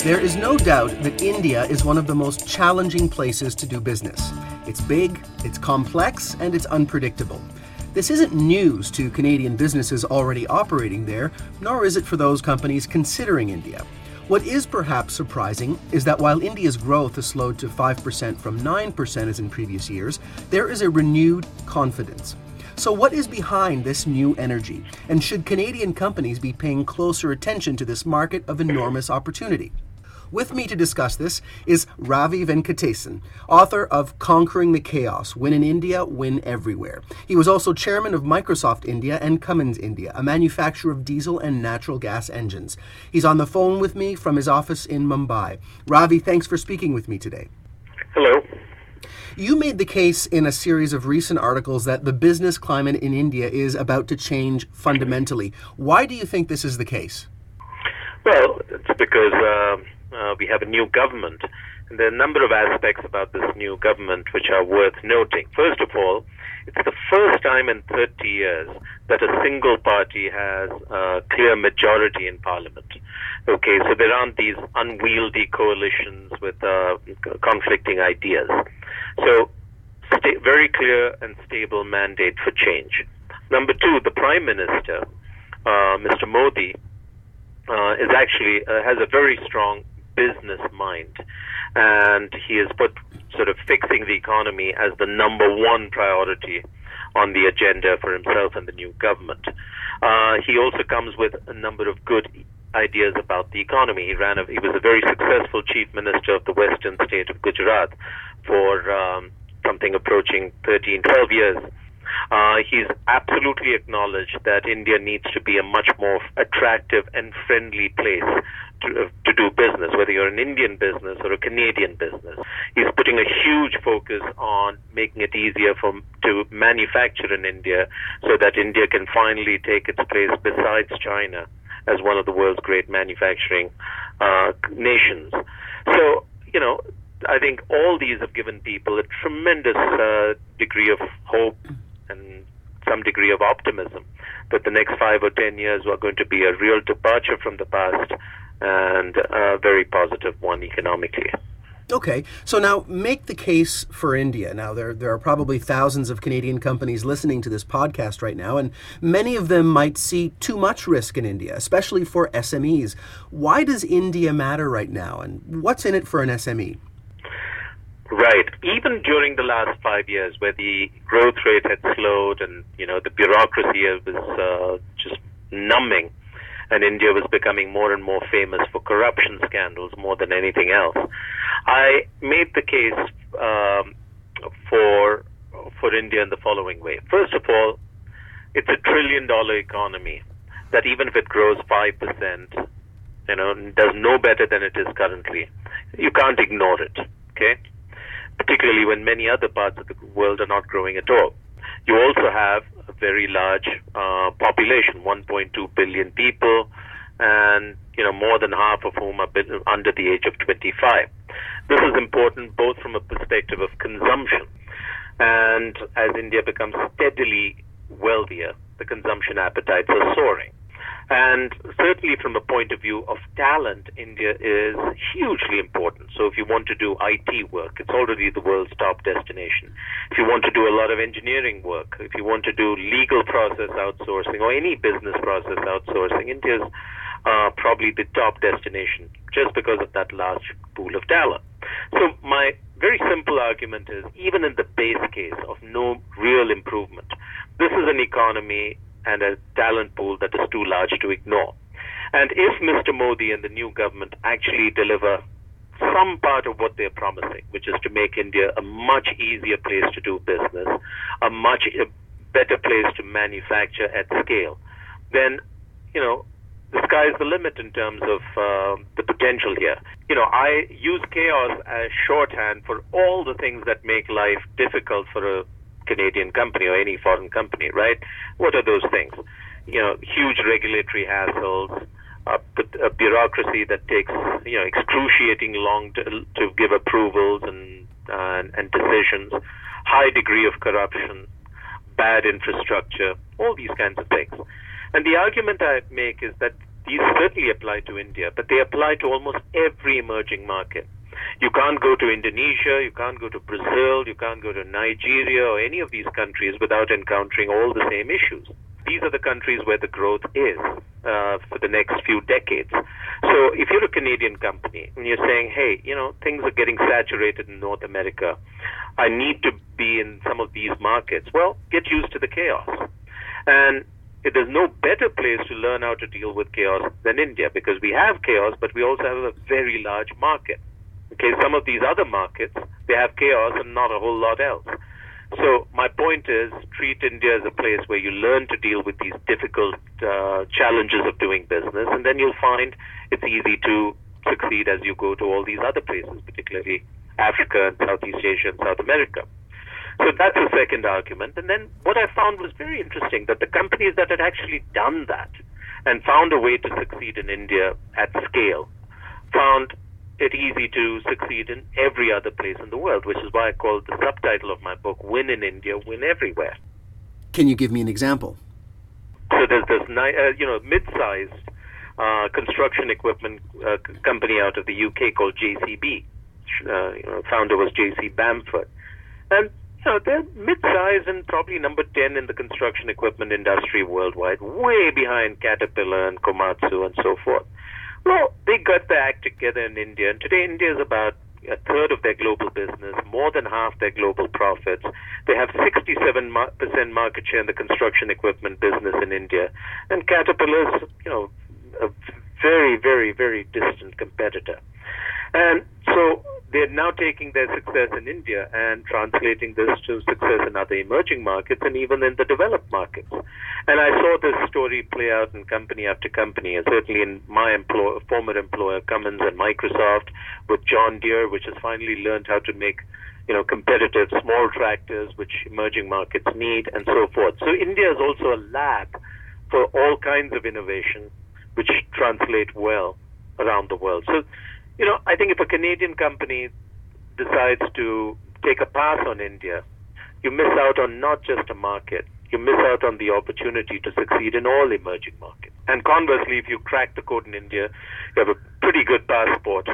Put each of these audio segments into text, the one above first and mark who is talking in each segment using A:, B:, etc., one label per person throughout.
A: There is no doubt that India is one of the most challenging places to do business. It's big, it's complex, and it's unpredictable. This isn't news to Canadian businesses already operating there, nor is it for those companies considering India. What is perhaps surprising is that while India's growth has slowed to 5% from 9% as in previous years, there is a renewed confidence. So what is behind this new energy? And should Canadian companies be paying closer attention to this market of enormous opportunity? With me to discuss this is Ravi Venkatesan, author of Conquering the Chaos, Win in India, Win Everywhere. He was also chairman of Microsoft India and Cummins India, a manufacturer of diesel and natural gas engines. He's on the phone with me from his office in Mumbai. Ravi, thanks for speaking with me today.
B: Hello.
A: You made the case in a series of recent articles that the business climate in India is about to change fundamentally. Why do you think this is the case?
B: Well, it's because we have a new government, and there are a number of aspects about this new government which are worth noting. First of all, it's the first time in 30 years that a single party has a clear majority in parliament. Okay, so there aren't these unwieldy coalitions with conflicting ideas. So, very clear and stable mandate for change. Number two, the Prime Minister, Mr. Modi, is actually has a very strong business mind, and he has put sort of fixing the economy as the number one priority on the agenda for himself and the new government. He also comes with a number of good ideas about the economy. He was a very successful chief minister of the western state of Gujarat for something approaching 12 years. He's absolutely acknowledged that India needs to be a much more attractive and friendly place to do business, whether you're an Indian business or a Canadian business. He's putting a huge focus on making it easier to manufacture in India so that India can finally take its place besides China as one of the world's great manufacturing nations. So, I think all these have given people a tremendous degree of hope and some degree of optimism that the next 5 or 10 years are going to be a real departure from the past and a very positive one economically.
A: Okay, so now make the case for India. Now, there are probably thousands of Canadian companies listening to this podcast right now, and many of them might see too much risk in India, especially for SMEs. Why does India matter right now, and what's in it for an SME?
B: Right. Even during the last 5 years, where the growth rate had slowed and, the bureaucracy was just numbing, and India was becoming more and more famous for corruption scandals more than anything else, I made the case for India in the following way. First of all, it's a $1 trillion economy that even if it grows 5%, does no better than it is currently, you can't ignore it, okay? Particularly when many other parts of the world are not growing at all. You also have a very large population, 1.2 billion people, and more than half of whom are under the age of 25. This is important both from a perspective of consumption, and as India becomes steadily wealthier, the consumption appetites are soaring. And certainly from a point of view of talent, India is hugely important. So if you want to do IT work, it's already the world's top destination. If you want to do a lot of engineering work, if you want to do legal process outsourcing or any business process outsourcing, India's probably the top destination just because of that large pool of talent. So my very simple argument is, even in the base case of no real improvement, this is an economy and a talent pool that is too large to ignore. And if Mr. Modi and the new government actually deliver some part of what they're promising, which is to make India a much easier place to do business, a much better place to manufacture at scale, then, the sky's the limit in terms of the potential here. I use chaos as shorthand for all the things that make life difficult for a Canadian company or any foreign company, right? What are those things? Huge regulatory hassles, a bureaucracy that takes, excruciating long to give approvals and decisions, high degree of corruption, bad infrastructure, all these kinds of things. And the argument I make is that these certainly apply to India, but they apply to almost every emerging market. You can't go to Indonesia, you can't go to Brazil, you can't go to Nigeria or any of these countries without encountering all the same issues. These are the countries where the growth is for the next few decades. So if you're a Canadian company and you're saying, hey, things are getting saturated in North America, I need to be in some of these markets, well, get used to the chaos. And there's no better place to learn how to deal with chaos than India, because we have chaos, but we also have a very large market. Okay, some of these other markets, they have chaos and not a whole lot else. So my point is, treat India as a place where you learn to deal with these difficult challenges of doing business, and then you'll find it's easy to succeed as you go to all these other places, particularly Africa and Southeast Asia and South America. So that's the second argument. And then what I found was very interesting, that the companies that had actually done that and found a way to succeed in India at scale found it easy to succeed in every other place in the world, which is why I called the subtitle of my book, Win in India, Win Everywhere.
A: Can you give me an example?
B: So there's this mid-sized construction equipment company out of the UK called JCB. Founder was J.C. Bamford. And they're mid-sized and probably number 10 in the construction equipment industry worldwide, way behind Caterpillar and Komatsu and so forth. Well, they got their act together in India, and today India is about a third of their global business, more than half their global profits. They have 67% market share in the construction equipment business in India, and Caterpillar is, a very, very, very distant competitor. And so they're now taking their success in India and translating this to success in other emerging markets and even in the developed markets. And I saw this story play out in company after company, and certainly in my former employer, Cummins and Microsoft, with John Deere, which has finally learned how to make competitive small tractors, which emerging markets need, and so forth. So India is also a lab for all kinds of innovation, which translate well around the world. So, I think if a Canadian company decides to take a pass on India, you miss out on not just a market, you miss out on the opportunity to succeed in all emerging markets. And conversely, if you crack the code in India, you have a pretty good passport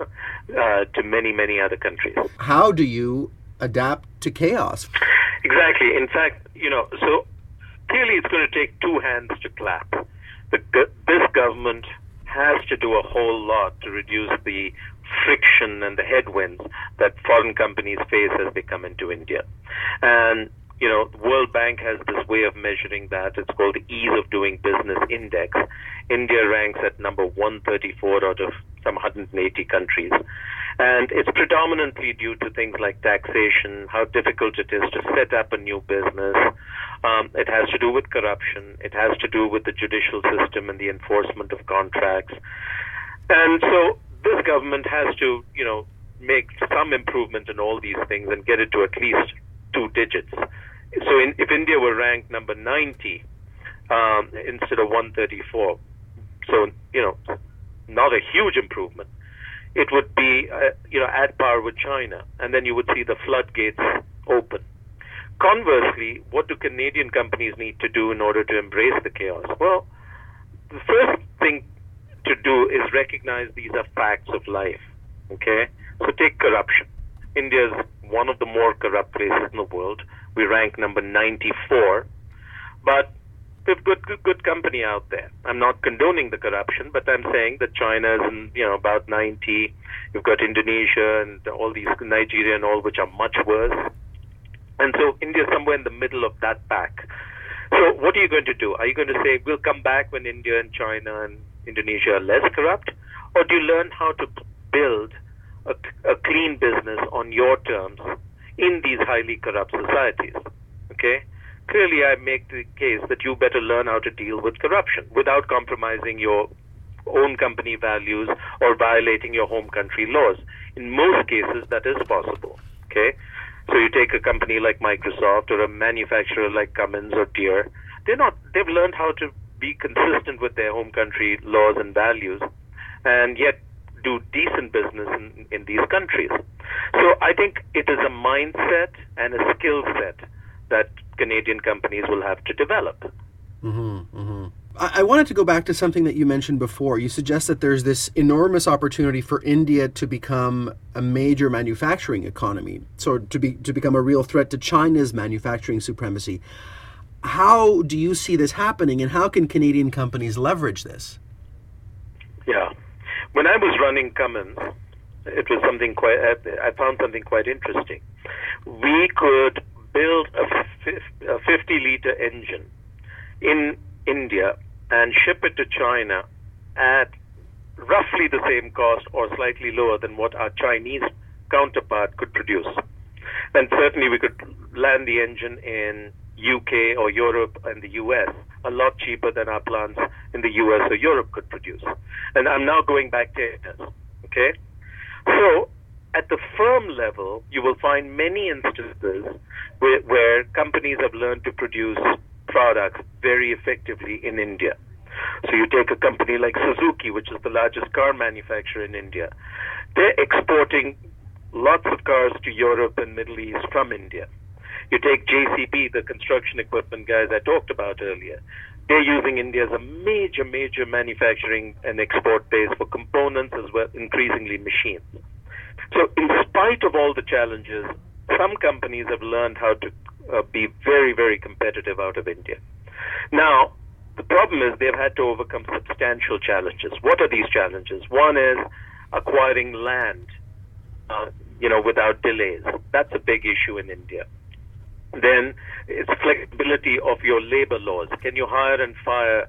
B: to many, many other countries.
A: How do you adapt to chaos?
B: Exactly. In fact, so clearly it's going to take two hands to clap. This government has to do a whole lot to reduce the friction and the headwinds that foreign companies face as they come into India. And, the World Bank has this way of measuring that. It's called the Ease of Doing Business Index. India ranks at number 134 out of some 180 countries. And it's predominantly due to things like taxation, how difficult it is to set up a new business. It has to do with corruption. It has to do with the judicial system and the enforcement of contracts. And so this government has to, make some improvement in all these things and get it to at least 2 digits. So if India were ranked number 90 instead of 134, so, not a huge improvement, it would be, at par with China, and then you would see the floodgates open. Conversely, what do Canadian companies need to do in order to embrace the chaos? Well, the first thing to do is recognize these are facts of life, okay? So take corruption. India is one of the more corrupt places in the world. We rank number 94, but we've got good company out there. I'm not condoning the corruption, but I'm saying that China is in, about 90. You've got Indonesia and all these, Nigeria and all, which are much worse. And so India is somewhere in the middle of that pack. So what are you going to do? Are you going to say, we'll come back when India and China and Indonesia are less corrupt? Or do you learn how to build a clean business on your terms in these highly corrupt societies? Okay? Clearly, I make the case that you better learn how to deal with corruption without compromising your own company values or violating your home country laws. In most cases, that is possible. Okay? So you take a company like Microsoft or a manufacturer like Cummins or Deere, they've learned how to be consistent with their home country laws and values and yet do decent business in these countries. So I think it is a mindset and a skill set that Canadian companies will have to develop.
A: I wanted to go back to something that you mentioned before. You suggest that there's this enormous opportunity for India to become a major manufacturing economy, so to become a real threat to China's manufacturing supremacy. How do you see this happening, and how can Canadian companies leverage this?
B: Yeah. When I was running Cummins, it was I found something quite interesting. We could build a 50-liter engine in India and ship it to China at roughly the same cost or slightly lower than what our Chinese counterpart could produce. And certainly we could land the engine in UK or Europe and the US a lot cheaper than our plants in the US or Europe could produce. And I'm now going back 10 years, okay? So at the firm level, you will find many instances where companies have learned to produce products very effectively in India. So you take a company like Suzuki, which is the largest car manufacturer in India. They're exporting lots of cars to Europe and Middle East from India. You take JCB, the construction equipment guys I talked about earlier. They're using India as a major manufacturing and export base for components as well, increasingly machines. So in spite of all the challenges, some companies have learned how to be very competitive out of India. Now, the problem is they've had to overcome substantial challenges. What are these challenges? One is acquiring land, without delays. That's a big issue in India. Then it's flexibility of your labor laws. Can you hire and fire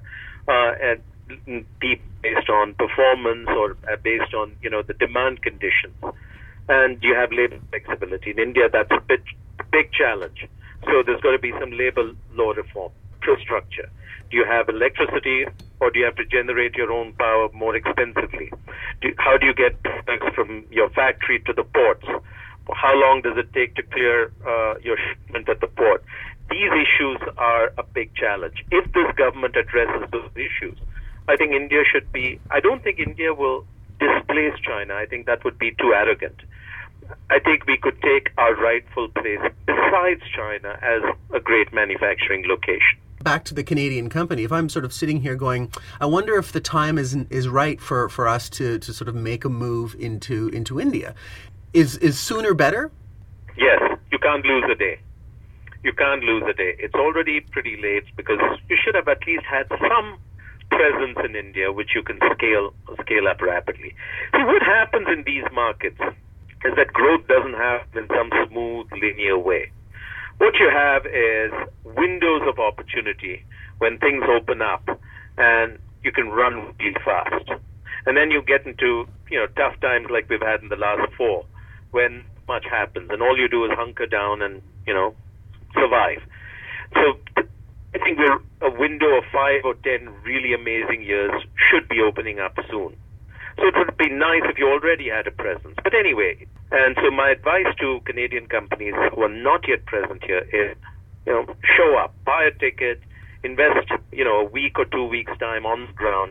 B: people based on performance or based on, the demand conditions? And you have labor flexibility. In India, that's a big challenge. So there's got to be some labor law reform, infrastructure. Do you have electricity, or do you have to generate your own power more expensively? How do you get products from your factory to the ports? How long does it take to clear your shipment at the port? These issues are a big challenge. If this government addresses those issues, I think India should be... I don't think India will displace China. I think that would be too arrogant. I think we could take our rightful place besides China as a great manufacturing location.
A: Back to the Canadian company, if I'm sort of sitting here going, I wonder if the time is right for us to sort of make a move into India. Is sooner better?
B: Yes, you can't lose a day. You can't lose a day. It's already pretty late because you should have at least had some presence in India which you can scale up rapidly. See, what happens in these markets is that growth doesn't happen in some smooth, linear way. What you have is windows of opportunity when things open up and you can run really fast. And then you get into, tough times like we've had in the last 4 when much happens and all you do is hunker down and, survive. So I think a window of 5 or 10 really amazing years should be opening up soon. So it would be nice if you already had a presence. But anyway, and so my advice to Canadian companies who are not yet present here is, show up, buy a ticket, invest, a week or 2 weeks' time on the ground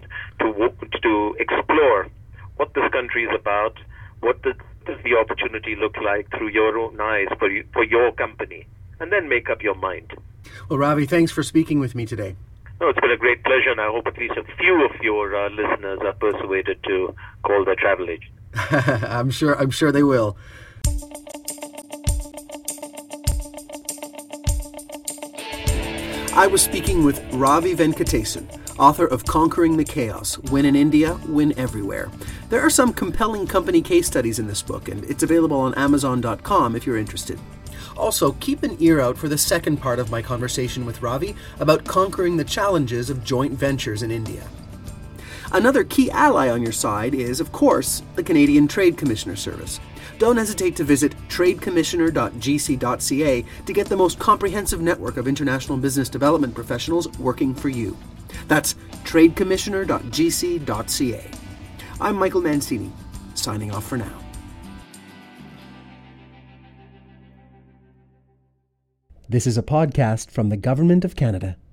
B: to explore what this country is about, what does the opportunity look like through your own eyes for your company, and then make up your mind.
A: Well, Ravi, thanks for speaking with me today.
B: No, it's been a great pleasure, and I hope at least a few of your listeners are persuaded to call their travel agent.
A: I'm sure they will. I was speaking with Ravi Venkatesan, author of Conquering the Chaos, Win in India, Win Everywhere. There are some compelling company case studies in this book, and it's available on Amazon.com if you're interested. Also, keep an ear out for the second part of my conversation with Ravi about conquering the challenges of joint ventures in India. Another key ally on your side is, of course, the Canadian Trade Commissioner Service. Don't hesitate to visit tradecommissioner.gc.ca to get the most comprehensive network of international business development professionals working for you. That's tradecommissioner.gc.ca. I'm Michael Mancini, signing off for now. This is a podcast from the Government of Canada.